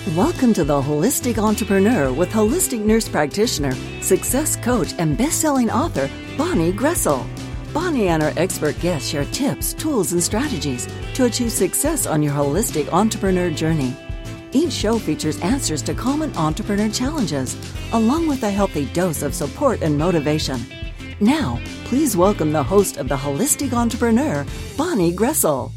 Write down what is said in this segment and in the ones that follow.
Welcome to The Holistic Entrepreneur with holistic nurse practitioner, success coach, and best-selling author, Bonnie Gressel. Bonnie and her expert guests share tips, tools, and strategies to achieve success on your holistic entrepreneur journey. Each show features answers to common entrepreneur challenges, along with a healthy dose of support and motivation. Now, please welcome the host of The Holistic Entrepreneur, Bonnie Gressel.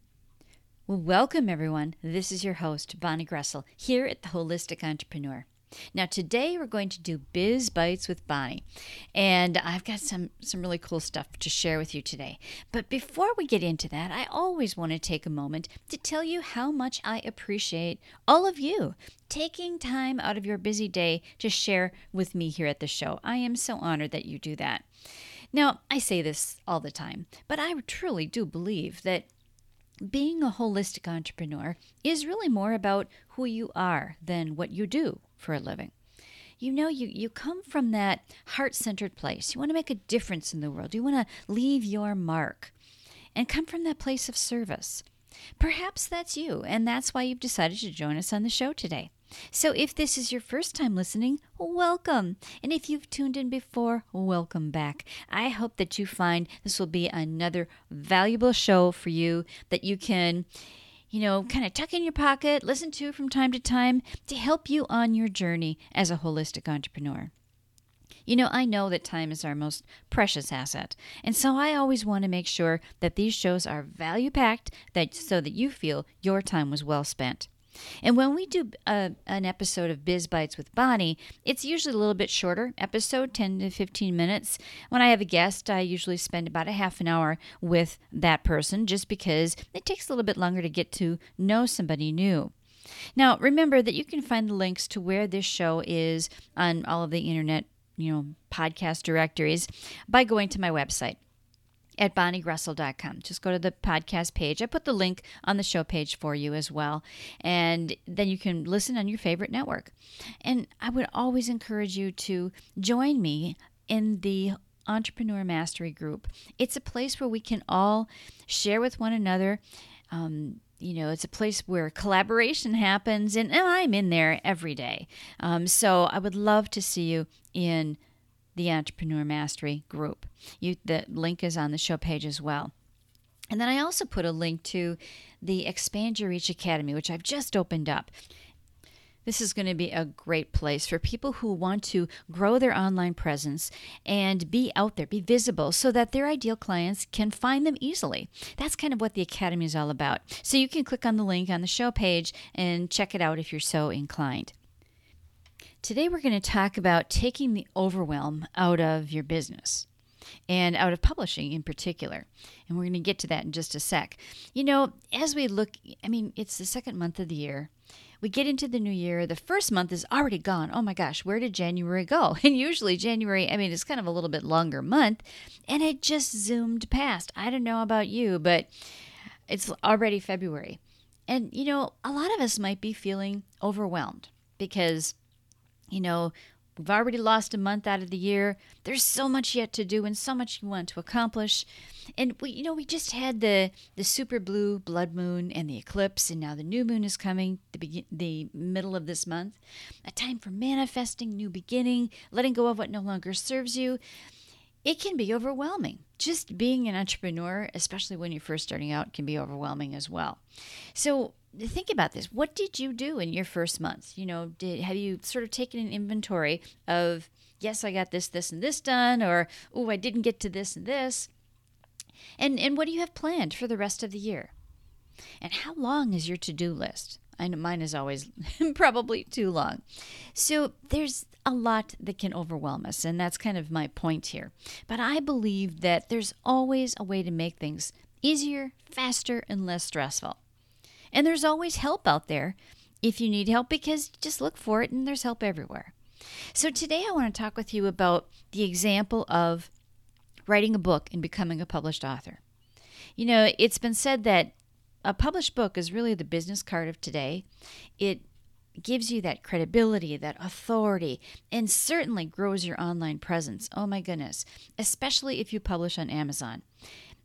Well, welcome everyone. This is your host, Bonnie Gressel, here at The Holistic Entrepreneur. Now, today we're going to do Biz Bites with Bonnie, and I've got some really cool stuff to share with you today. But before we get into that, I always want to take a moment to tell you how much I appreciate all of you taking time out of your busy day to share with me here at the show. I am so honored that you do that. Now, I say this all the time, but I truly do believe that being a holistic entrepreneur is really more about who you are than what you do for a living. You know, you come from that heart-centered place. You want to make a difference in the world. You want to leave your mark and come from that place of service. Perhaps that's you, and that's why you've decided to join us on the show today. So if this is your first time listening, welcome. And if you've tuned in before, welcome back. I hope that you find this will be another valuable show for you that you can, kind of tuck in your pocket, listen to from time to time to help you on your journey as a holistic entrepreneur. I know that time is our most precious asset, and so I always want to make sure that these shows are value-packed so that you feel your time was well spent. And when we do an episode of Biz Bites with Bonnie, it's usually a little bit shorter episode, 10 to 15 minutes. When I have a guest, I usually spend about a half an hour with that person just because it takes a little bit longer to get to know somebody new. Now, remember that you can find the links to where this show is on all of the internet, podcast directories by going to my website at bonniegressel.com. Just go to the podcast page. I put the link on the show page for you as well. And then you can listen on your favorite network. And I would always encourage you to join me in the Entrepreneur Mastery Group. It's a place where we can all share with one another. It's a place where collaboration happens, and I'm in there every day. So I would love to see you in the Entrepreneur Mastery Group. The link is on the show page as well. And then I also put a link to the Expand Your Reach Academy, which I've just opened up. This is going to be a great place for people who want to grow their online presence and be out there, be visible, so that their ideal clients can find them easily. That's kind of what the Academy is all about. So you can click on the link on the show page and check it out if you're so inclined. Today we're going to talk about taking the overwhelm out of your business and out of publishing in particular. And we're going to get to that in just a sec. As we look, it's the second month of the year. We get into the new year. The first month is already gone. Oh my gosh, where did January go? And usually January, it's kind of a little bit longer month, and it just zoomed past. I don't know about you, but it's already February. And, a lot of us might be feeling overwhelmed because we've already lost a month out of the year. There's so much yet to do and so much you want to accomplish. And we just had the super blue blood moon and the eclipse, and now the new moon is coming the middle of this month. A time for manifesting, new beginning, letting go of what no longer serves you. It can be overwhelming. Just being an entrepreneur, especially when you're first starting out, can be overwhelming as well. So think about this. What did you do in your first month? Have you sort of taken an inventory of, yes, I got this, and this done, or, oh, I didn't get to this and this? And what do you have planned for the rest of the year? And how long is your to-do list? I know mine is always probably too long. So there's a lot that can overwhelm us, and that's kind of my point here. But I believe that there's always a way to make things easier, faster, and less stressful. And there's always help out there if you need help, because just look for it and there's help everywhere. So today I want to talk with you about the example of writing a book and becoming a published author. It's been said that a published book is really the business card of today. It gives you that credibility, that authority, and certainly grows your online presence. Oh my goodness, especially if you publish on Amazon.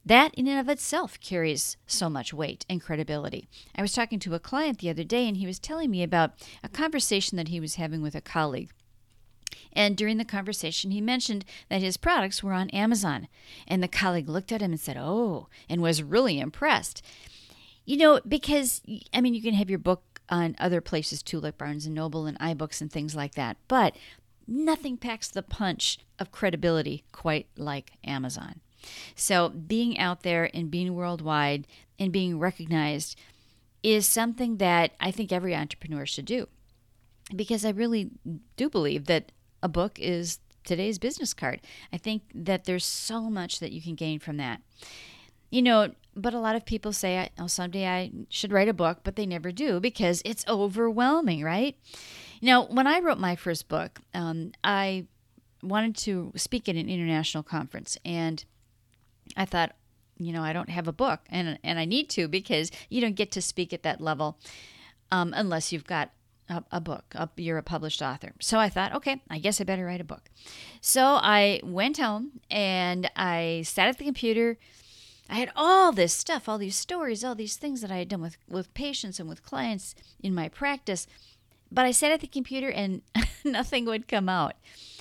That in and of itself carries so much weight and credibility. I was talking to a client the other day, and he was telling me about a conversation that he was having with a colleague. And during the conversation, he mentioned that his products were on Amazon. And the colleague looked at him and said, "Oh," and was really impressed. Because, you can have your book on other places too, like Barnes & Noble and iBooks and things like that. But nothing packs the punch of credibility quite like Amazon. So being out there and being worldwide and being recognized is something that I think every entrepreneur should do. Because I really do believe that a book is today's business card. I think that there's so much that you can gain from that. But a lot of people say, "Oh, someday I should write a book," but they never do because it's overwhelming, right? When I wrote my first book, I wanted to speak at an international conference, and I thought, I don't have a book, and I need to, because you don't get to speak at that level unless you've got a book. You're a published author. So I thought, okay, I guess I better write a book. So I went home and I sat at the computer. I had all this stuff, all these stories, all these things that I had done with patients and with clients in my practice. But I sat at the computer and nothing would come out.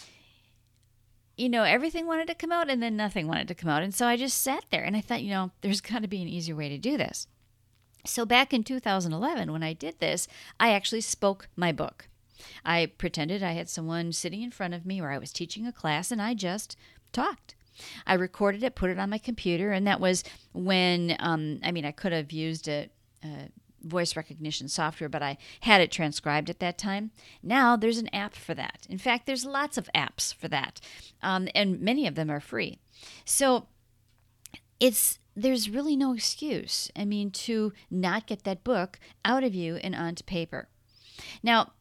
Everything wanted to come out and then nothing wanted to come out. And so I just sat there and I thought, there's got to be an easier way to do this. So back in 2011, when I did this, I actually spoke my book. I pretended I had someone sitting in front of me, or I was teaching a class, and I just talked. I recorded it, put it on my computer, and that was when, I could have used a voice recognition software, but I had it transcribed at that time. Now there's an app for that. In fact, there's lots of apps for that, and many of them are free. So there's really no excuse, to not get that book out of you and onto paper. Now,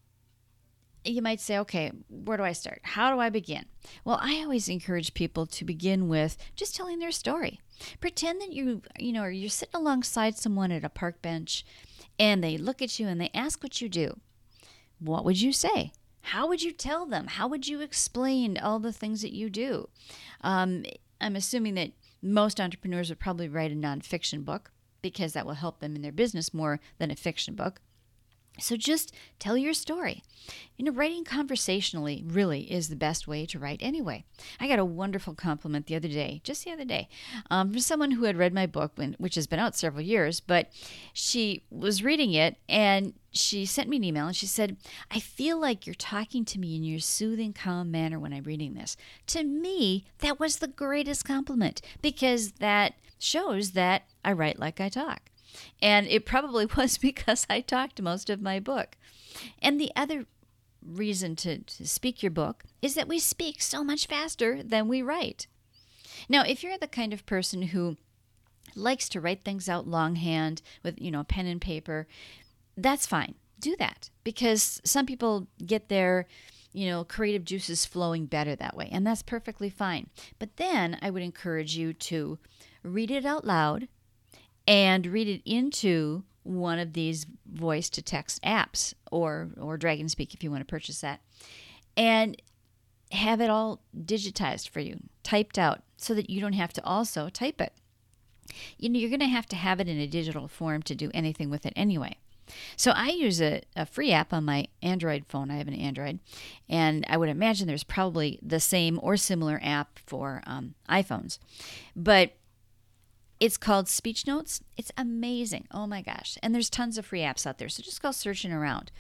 you might say, okay, where do I start? How do I begin? Well, I always encourage people to begin with just telling their story. Pretend that you're sitting alongside someone at a park bench, and they look at you and they ask what you do. What would you say? How would you tell them? How would you explain all the things that you do? I'm assuming that most entrepreneurs would probably write a nonfiction book, because that will help them in their business more than a fiction book. So just tell your story. Writing conversationally really is the best way to write anyway. I got a wonderful compliment just the other day, from someone who had read my book, which has been out several years, but she was reading it and she sent me an email and she said, "I feel like you're talking to me in your soothing, calm manner when I'm reading this." To me, that was the greatest compliment, because that shows that I write like I talk. And it probably was because I talked most of my book. And the other reason to speak your book is that we speak so much faster than we write. Now, if you're the kind of person who likes to write things out longhand with, pen and paper, that's fine. Do that, because some people get their, creative juices flowing better that way, and that's perfectly fine. But then I would encourage you to read it out loud and read it into one of these voice-to-text apps, or Dragon Speak if you want to purchase that, and have it all digitized for you, typed out, so that you don't have to also type it. You're going to have it in a digital form to do anything with it anyway. So I use a free app on my Android phone. I have an Android, and I would imagine there's probably the same or similar app for iPhones. But it's called Speech Notes. It's amazing. Oh my gosh. And there's tons of free apps out there. So just go searching around.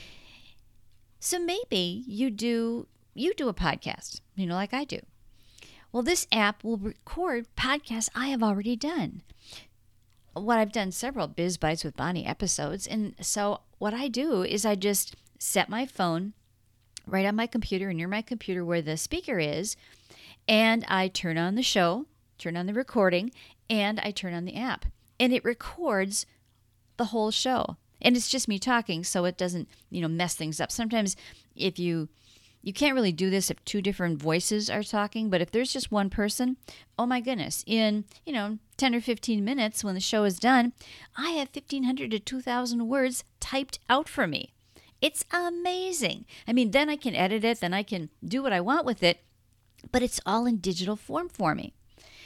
So maybe you do a podcast, like I do. Well, this app will record podcasts I have already done. I've done several Biz Bites with Bonnie episodes. And so what I do is I just set my phone right on my computer, near my computer where the speaker is, and I turn on the show, turn on the recording, and I turn on the app. And it records the whole show. And it's just me talking, so it doesn't, mess things up. Sometimes if you can't really do this if two different voices are talking, but if there's just one person, oh my goodness, in, 10 or 15 minutes when the show is done, I have 1,500 to 2,000 words typed out for me. It's amazing. Then I can edit it, then I can do what I want with it, but it's all in digital form for me.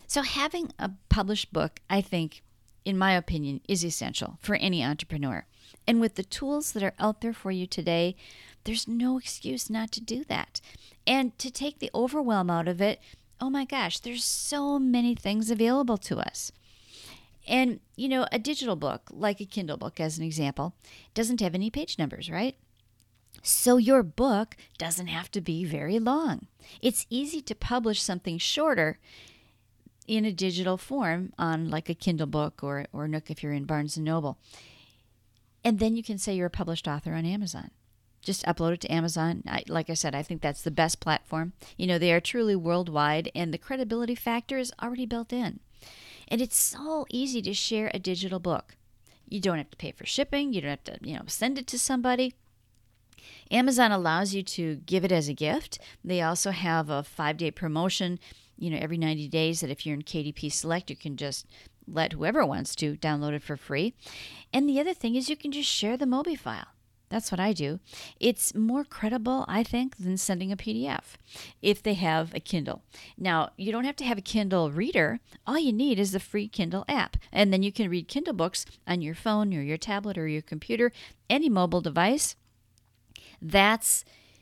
So having a published book, I think, in my opinion, is essential for any entrepreneur. And with the tools that are out there for you today, there's no excuse not to do that. And to take the overwhelm out of it, oh my gosh, there's so many things available to us. And, a digital book, like a Kindle book as an example, doesn't have any page numbers, right? So your book doesn't have to be very long. It's easy to publish something shorter in a digital form on like a Kindle book or Nook if you're in Barnes & Noble. And then you can say you're a published author on Amazon. Just upload it to Amazon. Like I said, I think that's the best platform. They are truly worldwide, and the credibility factor is already built in. And it's so easy to share a digital book. You don't have to pay for shipping. You don't have to, send it to somebody. Amazon allows you to give it as a gift. They also have a 5-day promotion, every 90 days that if you're in KDP Select, you can just let whoever wants to download it for free. And the other thing is you can just share the Mobi file. That's what I do. It's more credible, I think, than sending a PDF if they have a Kindle. Now, you don't have to have a Kindle reader. All you need is the free Kindle app. And then you can read Kindle books on your phone or your tablet or your computer, any mobile device. That's,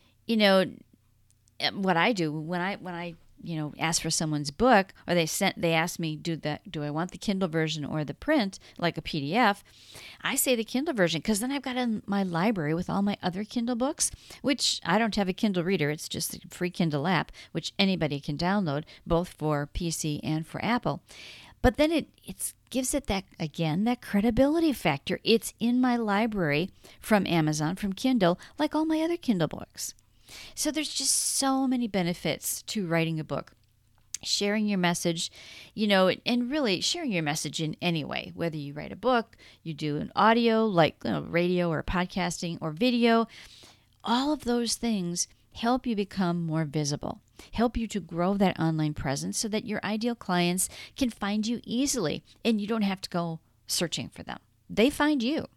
what I do when I ask for someone's book, or they ask me, do I want the Kindle version or the print, like a PDF? I say the Kindle version, because then I've got in my library with all my other Kindle books, which I don't have a Kindle reader. It's just a free Kindle app, which anybody can download, both for PC and for Apple. But then it gives it that credibility factor. It's in my library from Amazon, from Kindle, like all my other Kindle books. So there's just so many benefits to writing a book. Sharing your message, and really sharing your message in any way, whether you write a book, you do an audio like radio or podcasting or video, all of those things help you become more visible, help you to grow that online presence so that your ideal clients can find you easily and you don't have to go searching for them. They find you.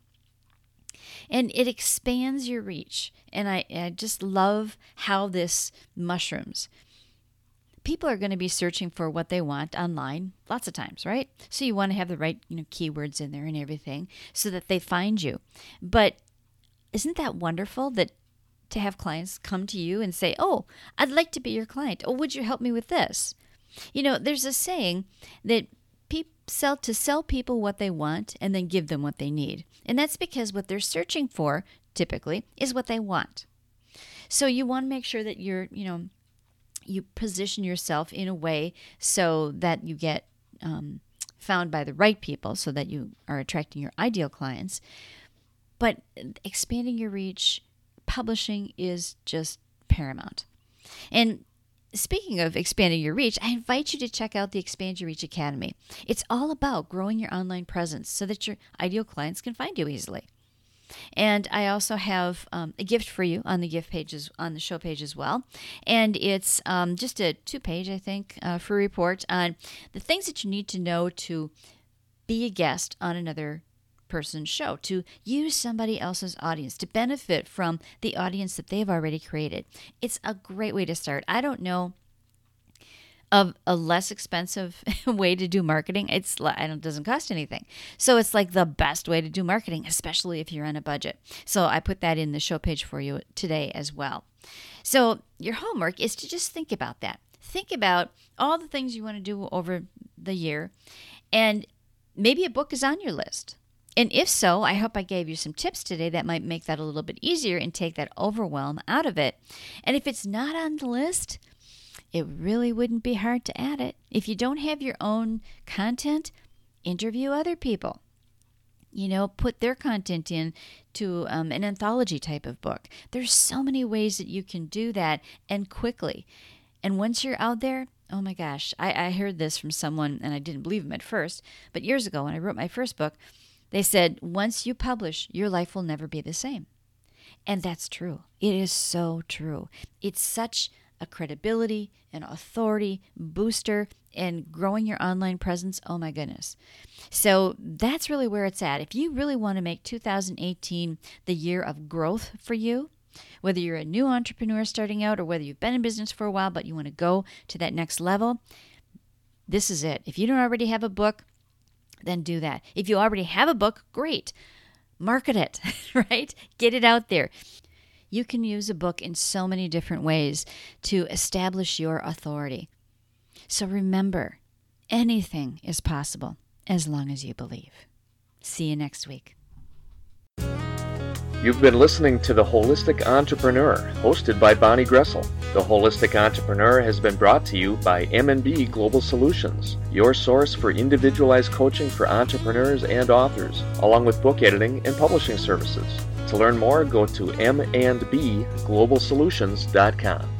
And it expands your reach. And I just love how this mushrooms. People are going to be searching for what they want online lots of times, right? So you want to have the right, keywords in there and everything so that they find you. But isn't that wonderful that to have clients come to you and say, "Oh, I'd like to be your client. Oh, would you help me with this?" There's a saying that sell people what they want and then give them what they need. And that's because what they're searching for typically is what they want. So you want to make sure that you position yourself in a way so that you get found by the right people so that you are attracting your ideal clients. But expanding your reach, publishing is just paramount. And speaking of expanding your reach, I invite you to check out the Expand Your Reach Academy. It's all about growing your online presence so that your ideal clients can find you easily. And I also have a gift for you on the gift pages, on the show page as well. And it's just a 2-page, I think, free report on the things that you need to know to be a guest on another person's show, to use somebody else's audience, to benefit from the audience that they've already created. It's a great way to start. I don't know of a less expensive way to do marketing. It doesn't cost anything. So it's like the best way to do marketing, especially if you're on a budget. So I put that in the show page for you today as well. So your homework is to just think about that. Think about all the things you want to do over the year, and maybe a book is on your list. And if so, I hope I gave you some tips today that might make that a little bit easier and take that overwhelm out of it. And if it's not on the list, it really wouldn't be hard to add it. If you don't have your own content, interview other people. Put their content in to an anthology type of book. There's so many ways that you can do that, and quickly. And once you're out there, oh my gosh, I heard this from someone, and I didn't believe him at first, but years ago when I wrote my first book, they said, once you publish, your life will never be the same. And that's true. It is so true. It's such a credibility, an authority booster, and growing your online presence. Oh my goodness. So that's really where it's at. If you really want to make 2018 the year of growth for you, whether you're a new entrepreneur starting out or whether you've been in business for a while but you want to go to that next level, This is it. If you don't already have a book, then do that. If you already have a book, great. Market it, right? Get it out there. You can use a book in so many different ways to establish your authority. So remember, anything is possible as long as you believe. See you next week. You've been listening to The Holistic Entrepreneur, hosted by Bonnie Gressel. The Holistic Entrepreneur has been brought to you by M&B Global Solutions, your source for individualized coaching for entrepreneurs and authors, along with book editing and publishing services. To learn more, go to mandbglobalsolutions.com.